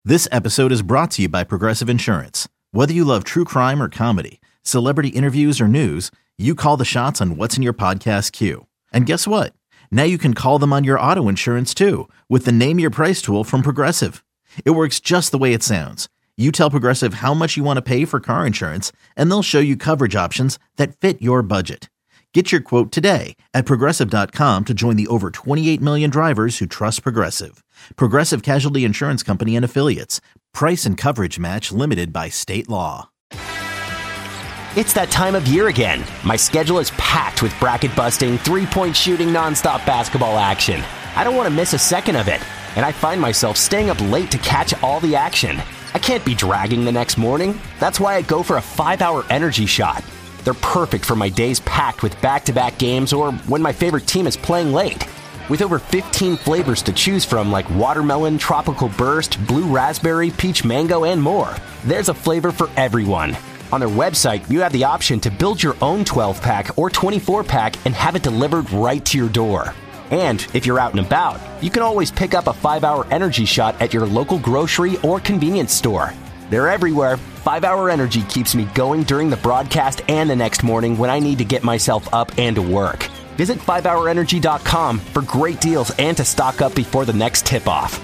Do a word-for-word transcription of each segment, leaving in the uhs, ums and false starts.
This episode is brought to you by Progressive Insurance. Whether you love true crime or comedy, celebrity interviews or news, you call the shots on what's in your podcast queue. And guess what? Now you can call them on your auto insurance too with the Name Your Price tool from Progressive. It works just the way it sounds. You tell Progressive how much you want to pay for car insurance, and they'll show you coverage options that fit your budget. Get your quote today at Progressive dot com to join the over twenty-eight million drivers who trust Progressive. Progressive Casualty Insurance Company and Affiliates. Price and coverage match limited by state law. It's that time of year again. My schedule is packed with bracket-busting, three-point shooting, nonstop basketball action. I don't want to miss a second of it, and I find myself staying up late to catch all the action. I can't be dragging the next morning. That's why I go for a five-hour energy shot. They're perfect for my days packed with back-to-back games or when my favorite team is playing late. With over fifteen flavors to choose from like watermelon, tropical burst, blue raspberry, peach mango, and more, there's a flavor for everyone. On their website, you have the option to build your own twelve-pack or twenty-four-pack and have it delivered right to your door. And if you're out and about, you can always pick up a five-hour energy shot at your local grocery or convenience store. They're everywhere. five-hour Energy keeps me going during the broadcast and the next morning when I need to get myself up and to work. Visit five hour energy dot com for great deals and to stock up before the next tip-off.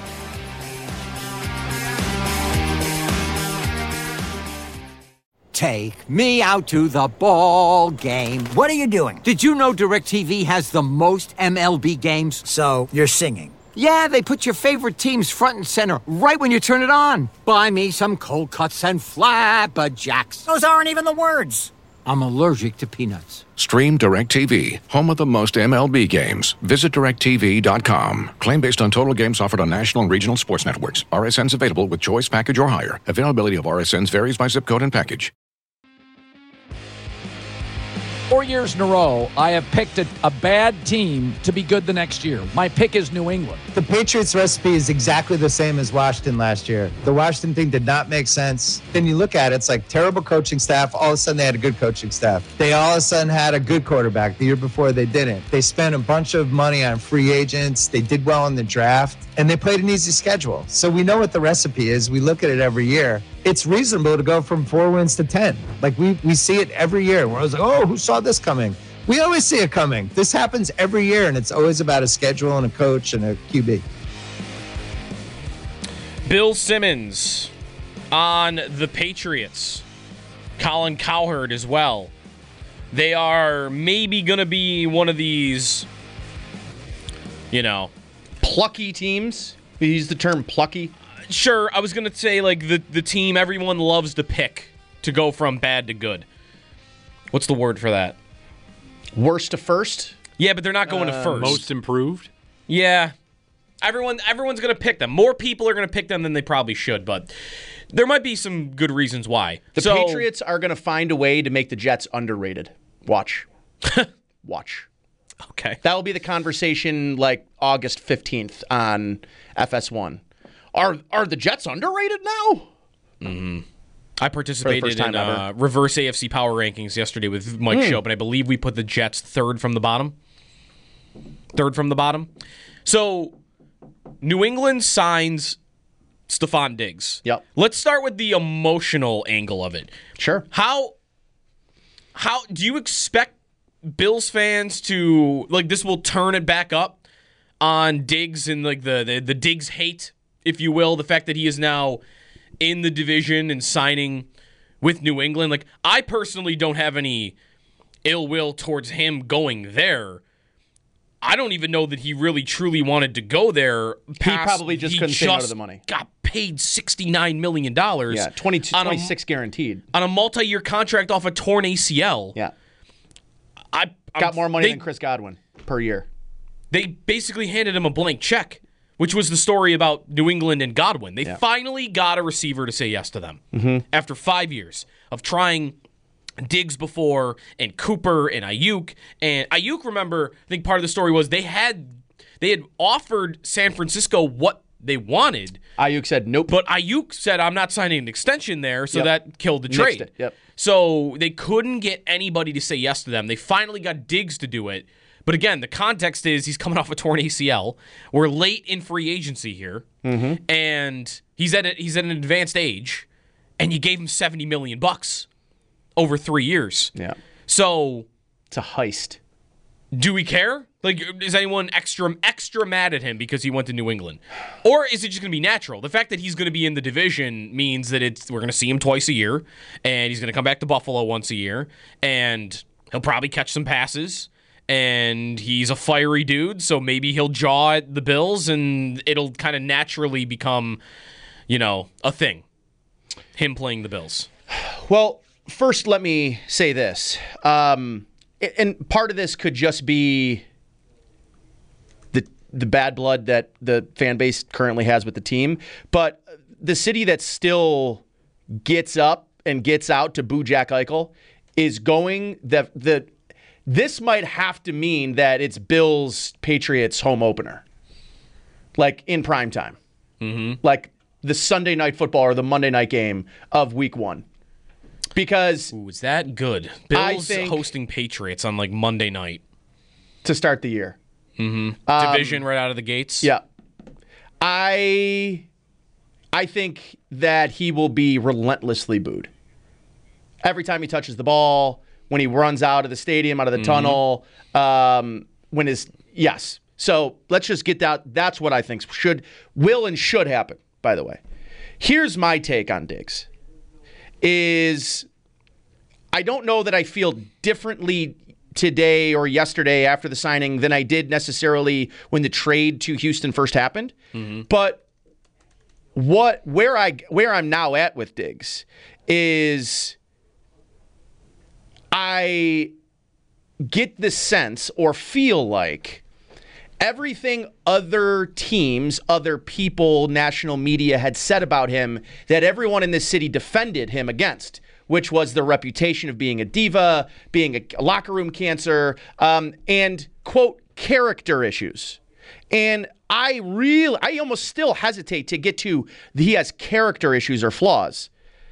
Take me out to the ball game. What are you doing? Did you know DirecTV has the most M L B games? So, you're singing. Yeah, they put your favorite teams front and center right when you turn it on. Buy me some cold cuts and flapjacks. Those aren't even the words. I'm allergic to peanuts. Stream DirecTV, home of the most M L B games. Visit direct T V dot com. Claim based on total games offered on national and regional sports networks. R S Ns available with choice package or higher. Availability of R S Ns varies by zip code and package. Four years in a row, I have picked a, a bad team to be good the next year. My pick is New England. The Patriots recipe is exactly the same as Washington last year. The Washington thing did not make sense. Then you look at it, it's like terrible coaching staff. All of a sudden, they had a good coaching staff. They all of a sudden had a good quarterback. The year before, they didn't. They spent a bunch of money on free agents. They did well in the draft, and they played an easy schedule. So we know what the recipe is. We look at it every year. It's reasonable to go from four wins to ten. Like, we, we see it every year. We're always like, oh, who saw this coming? We always see it coming. This happens every year, and it's always about a schedule and a coach and a Q B. Bill Simmons on the Patriots. Colin Cowherd as well. They are maybe going to be one of these, you know, plucky teams. We use the term plucky. Sure, I was going to say, like, the, the team everyone loves to pick to go from bad to good. What's the word for that? Worst to first? Yeah, but they're not going uh, to first. Most improved? Yeah. Everyone, everyone's going to pick them. More people are going to pick them than they probably should, but there might be some good reasons why. The so, Patriots are going to find a way to make the Jets underrated. Watch. Watch. Okay. That will be the conversation, like, August fifteenth on F S one. Are are the Jets underrated now? Mm-hmm. I participated in uh, reverse A F C power rankings yesterday with Mike mm. Shope, and I believe we put the Jets third from the bottom. Third from the bottom. So, New England signs Stephon Diggs. Yep. Let's start with the emotional angle of it. Sure. How, how do you expect Bills fans to, like, this will turn it back up on Diggs and, like, the, the, the Diggs hate, if you will, the fact that he is now in the division and signing with New England? Like, I personally don't have any ill will towards him going there. I don't even know that he really truly wanted to go there. He probably just couldn't say no to the money. Got paid sixty-nine million dollars. Yeah, twenty-two, twenty-six a, guaranteed. On a multi-year contract off a torn A C L. Yeah. I Got I'm, more money they, than Chris Godwin per year. They basically handed him a blank check, which was the story about New England and Godwin. They yeah. finally got a receiver to say yes to them mm-hmm. after five years of trying Diggs before, and Cooper and Ayuk. And Ayuk, remember, I think part of the story was they had they had offered San Francisco what they wanted. Ayuk said nope. But Ayuk said, I'm not signing an extension there, so yep. that killed the trade. It. Yep. So they couldn't get anybody to say yes to them. They finally got Diggs to do it. But again, the context is he's coming off a torn A C L. We're late in free agency here, mm-hmm. and he's at a, he's at an advanced age, and you gave him seventy million bucks over three years. Yeah. So it's a heist. Do we care? Like, is anyone extra extra mad at him because he went to New England? Or is it just going to be natural? The fact that he's going to be in the division means that it's we're going to see him twice a year, and he's going to come back to Buffalo once a year, and he'll probably catch some passes, and he's a fiery dude, so maybe he'll jaw at the Bills, and it'll kind of naturally become, you know, a thing, him playing the Bills. Well, first let me say this. Um, and part of this could just be the the bad blood that the fan base currently has with the team. But the city that still gets up and gets out to boo Jack Eichel is going the the. This might have to mean that it's Bills Patriots home opener, like in prime time, mm-hmm. like the Sunday night football or the Monday night game of Week One. Because Ooh, is that good? Bills think, hosting Patriots on like Monday night to start the year. Mm-hmm. Um, Division right out of the gates. Yeah, I I think that he will be relentlessly booed every time he touches the ball, when he runs out of the stadium, out of the mm-hmm. tunnel. Um, when his yes, so let's just get that. That's what I think should, will, and should happen. By the way, here's my take on Diggs. Is I don't know that I feel differently today or yesterday after the signing than I did necessarily when the trade to Houston first happened. Mm-hmm. But what where I where I'm now at with Diggs is I get the sense or feel like everything other teams, other people, national media had said about him that everyone in this city defended him against, which was the reputation of being a diva, being a locker room cancer, um, and, quote, character issues. And I really, I almost still hesitate to get to he has character issues or flaws.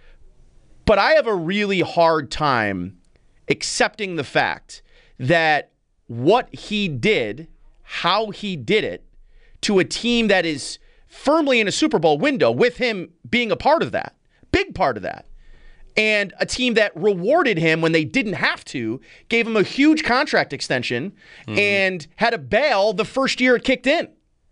But I have a really hard time accepting the fact that what he did, how he did it, to a team that is firmly in a Super Bowl window, with him being a part of that, big part of that, and a team that rewarded him when they didn't have to, gave him a huge contract extension, mm-hmm. and had to bail the first year it kicked in.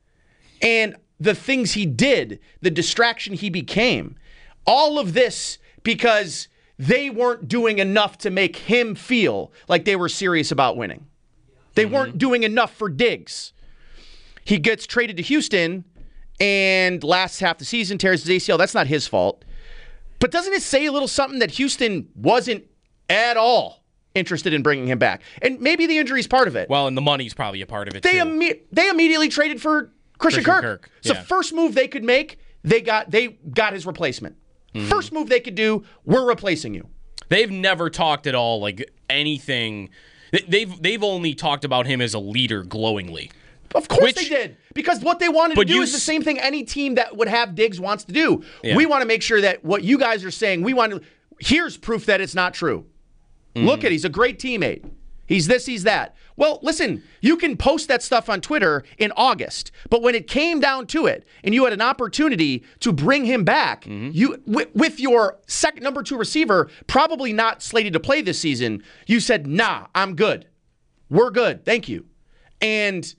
And the things he did, the distraction he became, all of this because they weren't doing enough to make him feel like they were serious about winning. They mm-hmm. weren't doing enough for Diggs. He gets traded to Houston and lasts half the season, tears his A C L. That's not his fault. But doesn't it say a little something that Houston wasn't at all interested in bringing him back? And maybe the injury is part of it. Well, and the money's probably a part of it, they too. Imme- they immediately traded for Christian, Christian Kirk. Kirk. So Yeah. first move they could make, they got they got his replacement. Mm-hmm. First move they could do, we're replacing you. They've never talked at all like anything. They've they've only talked about him as a leader glowingly. Of course Which, they did. Because what they wanted to do you, is the same thing any team that would have Diggs wants to do. Yeah. We want to make sure that what you guys are saying, we want to, here's proof that it's not true. Mm. Look at, he's a great teammate. He's this, he's that. Well, listen, you can post that stuff on Twitter in August, but when it came down to it, and you had an opportunity to bring him back, mm-hmm. you w- with your second number two receiver probably not slated to play this season, you said, nah, I'm good. We're good. Thank you. And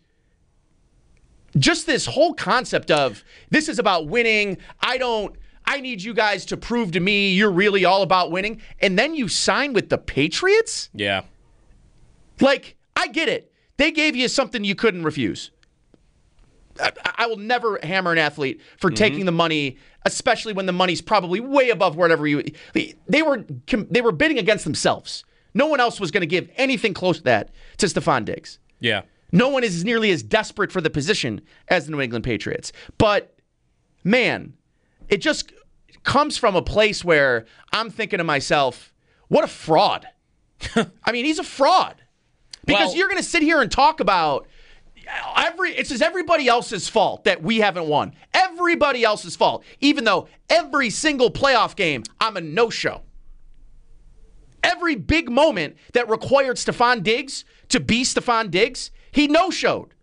just this whole concept of this is about winning. I don't, I need you guys to prove to me you're really all about winning. And then you sign with the Patriots? Yeah. Like, I get it. They gave you something you couldn't refuse. I, I will never hammer an athlete for mm-hmm. taking the money, especially when the money's probably way above whatever you. They were they were bidding against themselves. No one else was going to give anything close to that to Stephon Diggs. Yeah. No one is nearly as desperate for the position as the New England Patriots. But, man, it just comes from a place where I'm thinking to myself, what a fraud. I mean, he's a fraud. Because well, you're going to sit here and talk about every, it's just everybody else's fault that we haven't won. Everybody else's fault. Even though every single playoff game, I'm a no-show. Every big moment that required Stephon Diggs to be Stephon Diggs, He no-showed.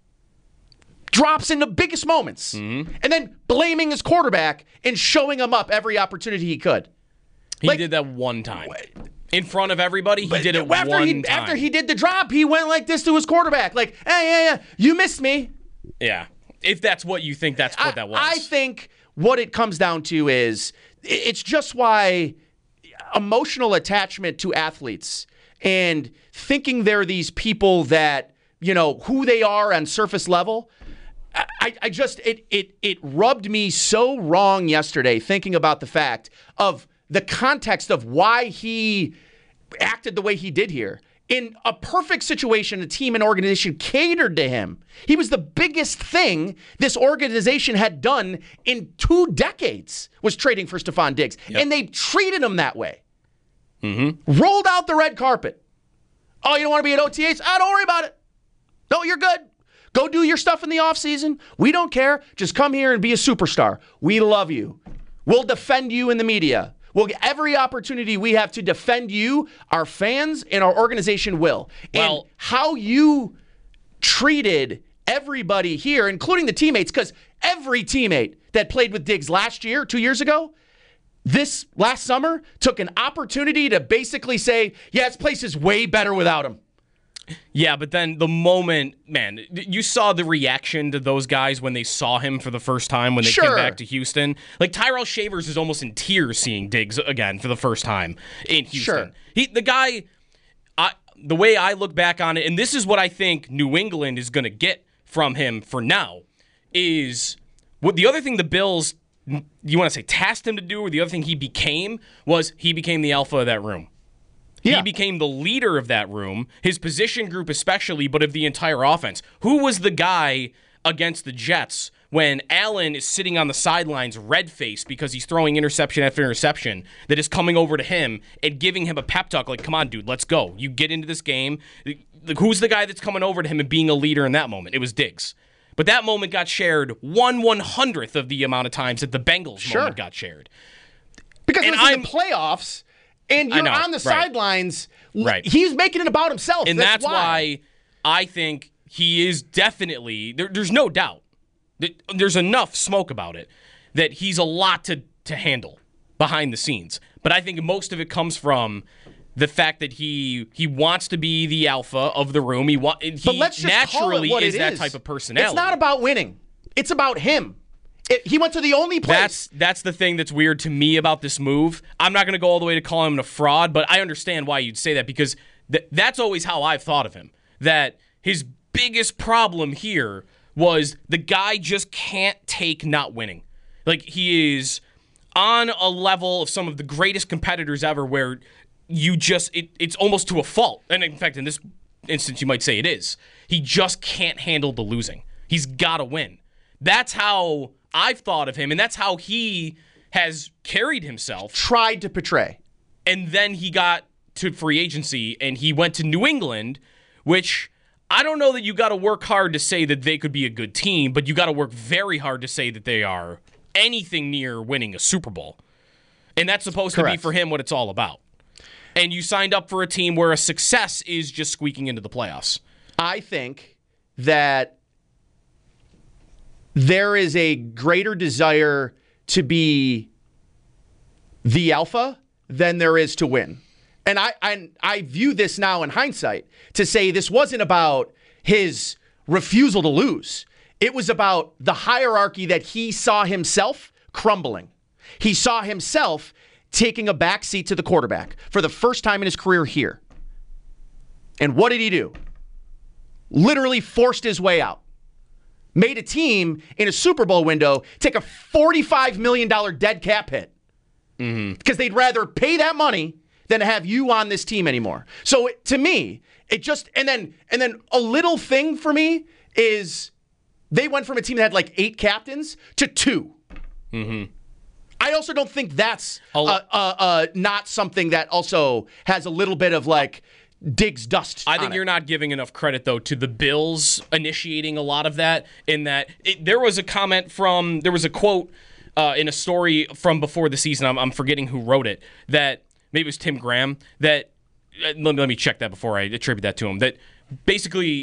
Drops in the biggest moments. Mm-hmm. And then blaming his quarterback and showing him up every opportunity he could. He like, did that one time. In front of everybody, he did it after one he, time. After he did the drop, he went like this to his quarterback. Like, hey, yeah, yeah, you missed me. Yeah. If that's what you think, that's what I, that was. I think what it comes down to is it's just why emotional attachment to athletes and thinking they're these people that, you know, who they are on surface level. I, I just, it, it, it rubbed me so wrong yesterday thinking about the fact of the context of why he acted the way he did here. In a perfect situation, a team and organization catered to him. He was the biggest thing this organization had done in two decades, was trading for Stephon Diggs. Yep. And they treated him that way. Mm-hmm. Rolled out the red carpet. Oh, you don't want to be at O T As? Ah, don't worry about it. No, you're good. Go do your stuff in the offseason. We don't care. Just come here and be a superstar. We love you. We'll defend you in the media. We'll get every opportunity we have to defend you, our fans, and our organization will. Well, and how you treated everybody here, including the teammates, because every teammate that played with Diggs last year, two years ago, this last summer, took an opportunity to basically say, yeah, this place is way better without him. Yeah, but then the moment, man, you saw the reaction to those guys when they saw him for the first time when they sure. came back to Houston. Like Tyrell Shavers is almost in tears seeing Diggs again for the first time in Houston. Sure. He, the guy, I, the way I look back on it, and this is what I think New England is going to get from him for now, is what the other thing the Bills, you want to say tasked him to do, or the other thing he became, was he became the alpha of that room. Yeah. He became the leader of that room, his position group especially, but of the entire offense. Who was the guy against the Jets when Allen is sitting on the sidelines red-faced because he's throwing interception after interception that is coming over to him and giving him a pep talk like, come on, dude, let's go. You get into this game. Who's the guy that's coming over to him and being a leader in that moment? It was Diggs. But that moment got shared one one-hundredth of the amount of times that the Bengals sure. moment got shared. Because and it was I'm, in the playoffs, and you're know, on the right. sidelines. Right. He's making it about himself. And that's, that's why. why I think he is definitely, there, there's no doubt, that there's enough smoke about it, that he's a lot to, to handle behind the scenes. But I think most of it comes from the fact that he he wants to be the alpha of the room. He, wa- he but let's just naturally call it what is it that is. type of personality. It's not about winning. It's about him. It, he went to the only place. That's that's the thing that's weird to me about this move. I'm not going to go all the way to call him a fraud, but I understand why you'd say that, because th- that's always how I've thought of him. That his biggest problem here was the guy just can't take not winning. Like, he is on a level of some of the greatest competitors ever where you just, it, it's almost to a fault. And in fact, in this instance, you might say it is. He just can't handle the losing. He's got to win. That's how I've thought of him, and that's how he has carried himself. Tried to portray. And then he got to free agency, and he went to New England, which I don't know that you got to work hard to say that they could be a good team, but you got to work very hard to say that they are anything near winning a Super Bowl. And that's supposed Correct. to be for him what it's all about. And you signed up for a team where a success is just squeaking into the playoffs. I think that there is a greater desire to be the alpha than there is to win. And I, I I view this now in hindsight to say this wasn't about his refusal to lose. It was about the hierarchy that he saw himself crumbling. He saw himself taking a backseat to the quarterback for the first time in his career here. And what did he do? Literally forced his way out. Made a team in a Super Bowl window take a forty-five million dollars dead cap hit. Mm-hmm. Because they'd rather pay that money than have you on this team anymore. So it, to me, it just, and then and then a little thing for me is they went from a team that had like eight captains to two. Mm-hmm. I also don't think that's uh, uh, uh, not something that also has a little bit of like Diggs dust. I think you're not giving enough credit, though, to the Bills initiating a lot of that, in that it, there was a comment from, there was a quote uh, in a story from before the season, I'm, I'm forgetting who wrote it, that maybe it was Tim Graham, that, uh, let, me, let me check that before I attribute that to him, that basically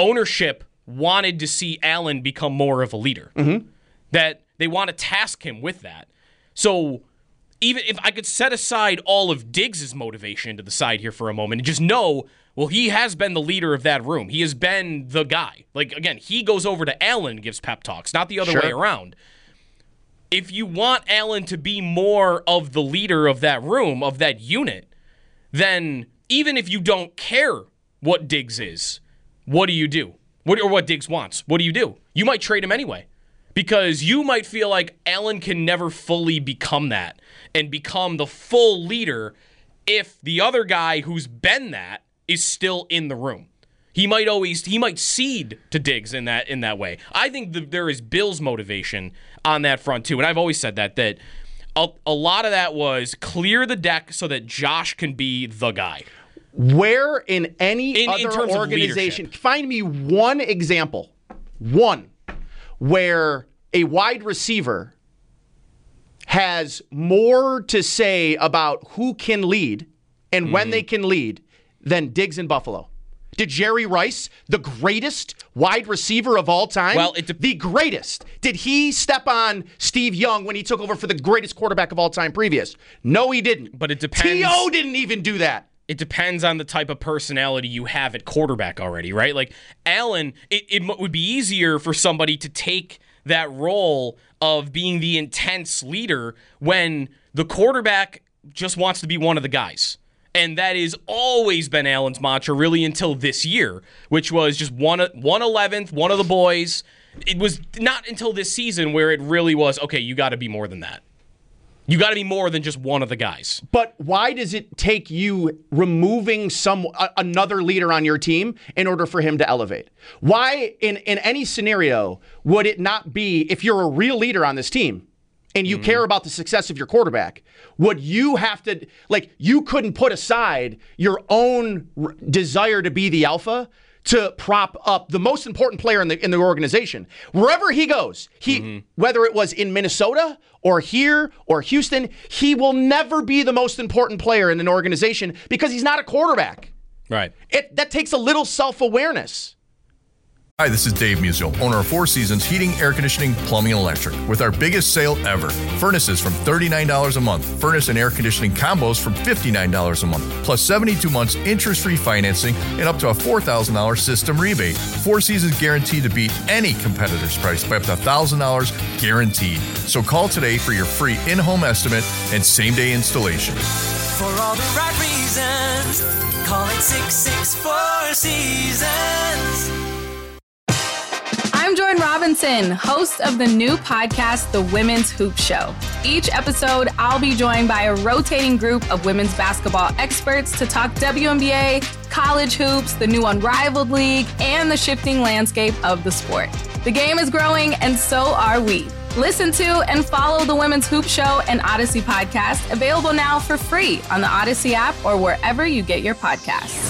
ownership wanted to see Allen become more of a leader. Mm-hmm. That they want to task him with that. So even if I could set aside all of Diggs' motivation to the side here for a moment and just know, well, he has been the leader of that room. He has been the guy. Like, again, he goes over to Allen and gives pep talks, not the other Sure. way around. If you want Allen to be more of the leader of that room, of that unit, then even if you don't care what Diggs is, what do you do? What, or what Diggs wants? What do you do? You might trade him anyway. Because you might feel like Allen can never fully become that and become the full leader if the other guy who's been that is still in the room. He might always he might cede to Diggs in that in that way. I think that there is Bill's motivation on that front too, and I've always said that that a, a lot of that was clear the deck so that Josh can be the guy. Where in any In- in other terms of organization, leadership. find me one example, one, where a wide receiver has more to say about who can lead and Mm-hmm. when they can lead than Diggs in Buffalo. Did Jerry Rice, the greatest wide receiver of all time, Well, it de- the greatest, did he step on Steve Young when he took over for the greatest quarterback of all time previous? No, he didn't. But it depends- T O didn't even do that. It depends on the type of personality you have at quarterback already, right? Like Allen, it, it m- would be easier for somebody to take that role of being the intense leader when the quarterback just wants to be one of the guys. And that has always been Allen's mantra really until this year, which was just one, one eleventh, one of the boys. It was not until this season where it really was, okay, you got to be more than that. You got to be more than just one of the guys. But why does it take you removing some a, another leader on your team in order for him to elevate? Why, in, in any scenario, would it not be, if you're a real leader on this team and you mm-hmm. care about the success of your quarterback, would you have to, like, you couldn't put aside your own r- desire to be the alpha to prop up the most important player in the in the organization. Wherever he goes, he mm-hmm. whether it was in Minnesota or here or Houston, he will never be the most important player in an organization because he's not a quarterback. Right. It that takes a little self-awareness. Hi, this is Dave Musial, owner of Four Seasons Heating, Air Conditioning, Plumbing, and Electric, with our biggest sale ever. Furnaces from thirty-nine dollars a month. Furnace and air conditioning combos from fifty-nine dollars a month. Plus seventy-two months interest-free financing and up to a four thousand dollars system rebate. Four Seasons guaranteed to beat any competitor's price by up to one thousand dollars guaranteed. So call today for your free in-home estimate and same-day installation. For all the right reasons, call it six six four Seasons. I'm Jordan Robinson, host of the new podcast, The Women's Hoop Show. Each episode, I'll be joined by a rotating group of women's basketball experts to talk W N B A, college hoops, the new Unrivaled League, and the shifting landscape of the sport. The game is growing, and so are we. Listen to and follow The Women's Hoop Show and Odyssey podcast, available now for free on the Odyssey app or wherever you get your podcasts.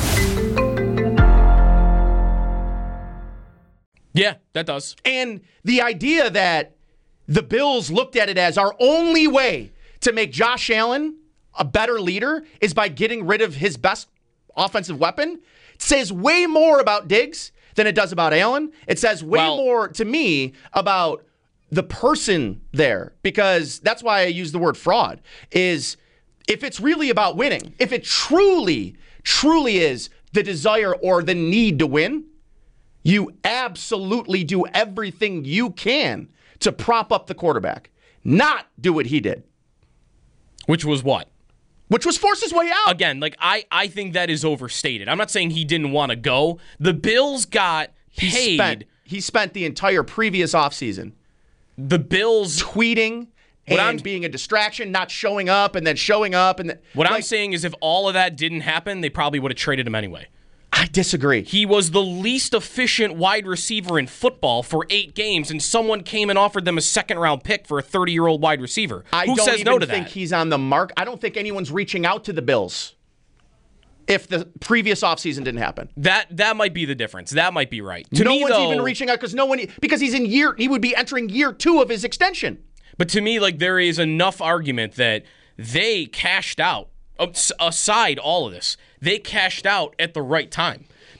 Yeah, that does. And the idea that the Bills looked at it as our only way to make Josh Allen a better leader is by getting rid of his best offensive weapon says way more about Diggs than it does about Allen. It says way well, more to me about the person there, because that's why I use the word fraud, is if it's really about winning, if it truly, truly is the desire or the need to win, you absolutely do everything you can to prop up the quarterback, not do what he did. Which was what? Which was force his way out. Again, like I, I think that is overstated. I'm not saying he didn't want to go. The Bills got paid. He spent, he spent the entire previous offseason the Bills tweeting and I'm, being a distraction, not showing up, and then showing up. And then, What like, I'm saying is if all of that didn't happen, they probably would have traded him anyway. I disagree. He was the least efficient wide receiver in football for eight games, and someone came and offered them a second-round pick for a thirty-year-old wide receiver. I Who don't says even no to think that? he's on the mark. I don't think anyone's reaching out to the Bills if the previous offseason didn't happen. That that might be the difference. That might be right. To no me, one's though, even reaching out because no one because he's in year. He would be entering year two of his extension. But to me, like there is enough argument that they cashed out. Aside all of this, they cashed out at the right time.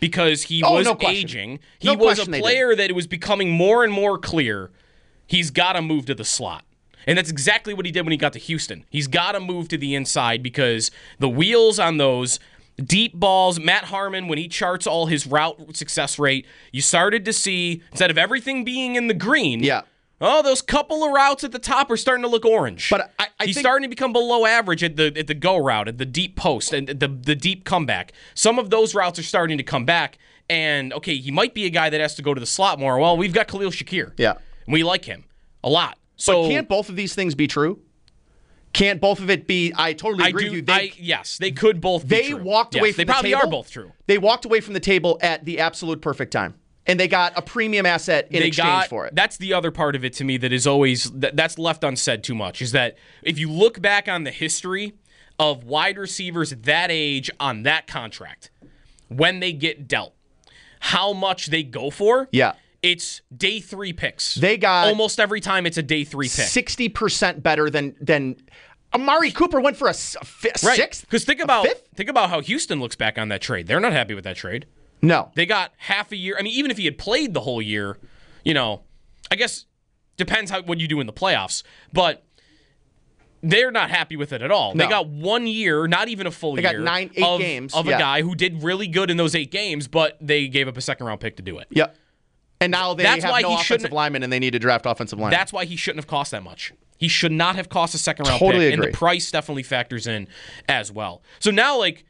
because he Oh, was no question. aging. He No was a question they player that it was becoming more and more clear he's got to move to the slot. And that's exactly what he did when he got to Houston. He's got to move to the inside because the wheels on those deep balls, Matt Harmon, when he charts all his route success rate, you started to see, instead of everything being in the green, yeah. oh, those couple of routes at the top are starting to look orange. But I, I He's think, starting to become below average at the at the go route, at the deep post, and the the deep comeback. Some of those routes are starting to come back. And, okay, he might be a guy that has to go to the slot more. Well, we've got Khalil Shakir. Yeah. And we like him a lot. So but can't both of these things be true? Can't both of it be? I totally agree I do, with you. They, I, yes, they could both be they true. walked yes, away from They the probably table. are both true. They walked away from the table at the absolute perfect time. And they got a premium asset in they exchange got, for it. That's the other part of it to me that is always, that, that's left unsaid too much, is that if you look back on the history of wide receivers at that age on that contract, when they get dealt, how much they go for, yeah. it's day three picks. They got almost every time it's a day three pick. sixty percent better than than Amari Cooper went for a, a fi- right. sixth. Because think about think about how Houston looks back on that trade. They're not happy with that trade. No, they got half a year. I mean, even if he had played the whole year, you know, I guess depends how what you do in the playoffs, but. They're not happy with it at all. No. They got one year, not even a full they year. They got nine, eight of, games. Of yeah. a guy who did really good in those eight games, but they gave up a second round pick to do it. Yep. And now they that's have why no he offensive lineman and they need to draft offensive linemen. That's why he shouldn't have cost that much. He should not have cost a second round totally pick. Agree. And the price definitely factors in as well. So now, like,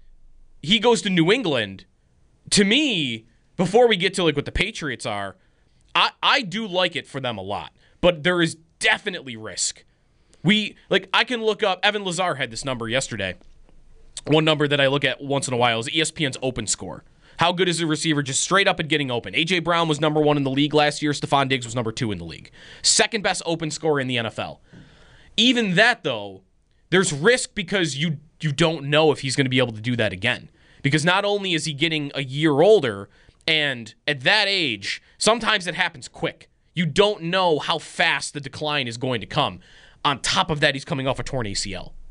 he goes to New England. To me, before we get to like what the Patriots are, I, I do like it for them a lot. But there is definitely risk. We like I can look up Evan Lazar had this number yesterday. One number that I look at once in a while is E S P N's open score. How good is a receiver just straight up at getting open? A J Brown was number one in the league last year. Stephon Diggs was number two in the league. Second best open scorer in the N F L. Even that, though, there's risk because you you don't know if he's going to be able to do that again. Because not only is he getting a year older, and at that age, sometimes it happens quick. You don't know how fast the decline is going to come. On top of that, he's coming off a torn A C L.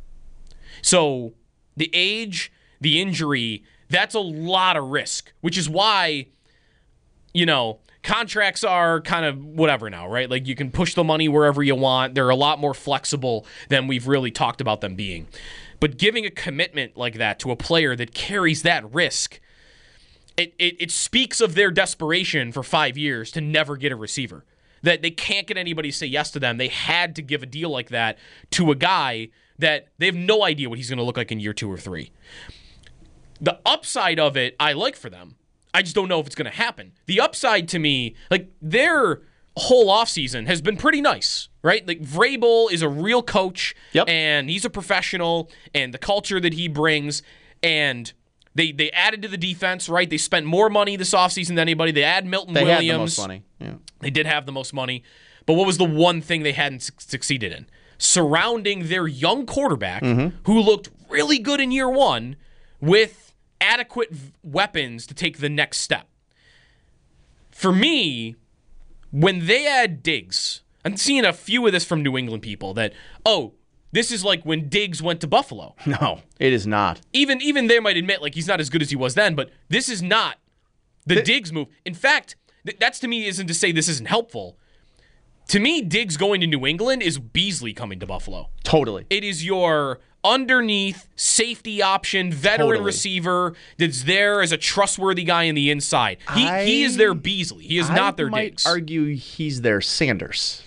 So the age, the injury, that's a lot of risk, which is why, you know, contracts are kind of whatever now, right? Like you can push the money wherever you want. They're a lot more flexible than we've really talked about them being. But giving a commitment like that to a player that carries that risk, it, it, it speaks of their desperation for five years to never get a receiver. That they can't get anybody to say yes to them. They had to give a deal like that to a guy that they have no idea what he's going to look like in year two or three. The upside of it, I like for them. I just don't know if it's going to happen. The upside to me, like their whole offseason has been pretty nice, right? Like Vrabel is a real coach, yep. and he's a professional, and the culture that he brings, and They they added to the defense, right? They spent more money this offseason than anybody. They add Milton they Williams. They had the most money. Yeah. They did have the most money. But what was the one thing they hadn't su- succeeded in? Surrounding their young quarterback, mm-hmm. who looked really good in year one, with adequate v- weapons to take the next step. For me, when they add Diggs, I'm seeing a few of this from New England people that, oh, this is like when Diggs went to Buffalo. No, it is not. Even even they might admit like he's not as good as he was then, but this is not the, the Diggs move. In fact, th- that's to me isn't to say this isn't helpful. To me, Diggs going to New England is Beasley coming to Buffalo. Totally. It is your underneath safety option, veteran Totally. receiver that's there as a trustworthy guy in the inside. He I, he is their Beasley. He is I not their might Diggs. argue he's their Sanders.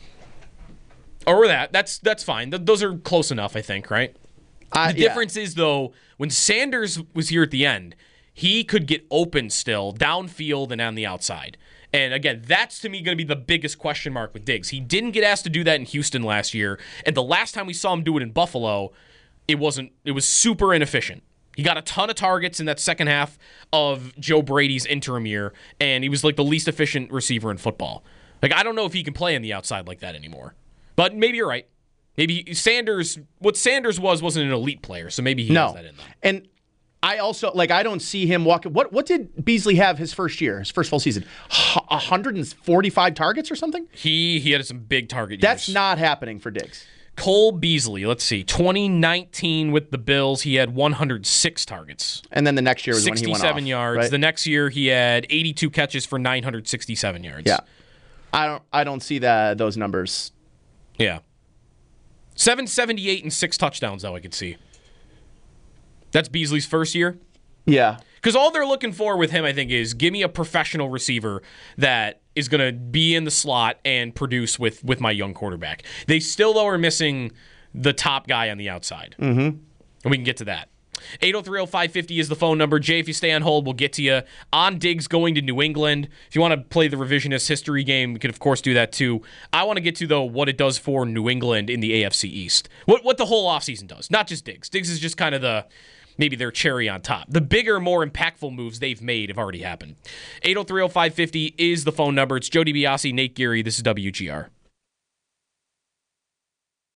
Or that. That's that's fine. Th- those are close enough, I think, right? Uh, the yeah. difference is, though, when Sanders was here at the end, he could get open still, downfield and on the outside. And again, that's to me going to be the biggest question mark with Diggs. He didn't get asked to do that in Houston last year, and the last time we saw him do it in Buffalo, it wasn't. It was super inefficient. He got a ton of targets in that second half of Joe Brady's interim year, and he was like the least efficient receiver in football. Like I don't know if he can play on the outside like that anymore. But maybe you're right. Maybe Sanders, what Sanders was, wasn't an elite player, so maybe he no. has that in there. And I also, like, I don't see him walking. What What did Beasley have his first year, his first full season? one hundred forty-five targets or something? He he had some big target years. That's not happening for Diggs. Cole Beasley, let's see, twenty nineteen with the Bills, he had one hundred six targets. And then the next year was when he went off. sixty-seven yards. Right? The next year he had eighty-two catches for nine hundred sixty-seven yards. Yeah. I don't I don't see that those numbers. Yeah. seven seventy-eight and six touchdowns, though, I could see. That's Beasley's first year? Yeah. Because all they're looking for with him, I think, is give me a professional receiver that is going to be in the slot and produce with, with my young quarterback. They still, though, are missing the top guy on the outside. Mm-hmm. And we can get to that. eight oh three oh five five oh is the phone number. Jay, if you stay on hold, we'll get to you. On Diggs going to New England. If you want to play the revisionist history game, we could, of course, do that too. I want to get to, though, what it does for New England in the A F C East. What what the whole offseason does. Not just Diggs. Diggs is just kind of the, maybe their cherry on top. The bigger, more impactful moves they've made have already happened. eight oh three oh five five oh is the phone number. It's Joe DiBiase, Nate Geary. This is W G R.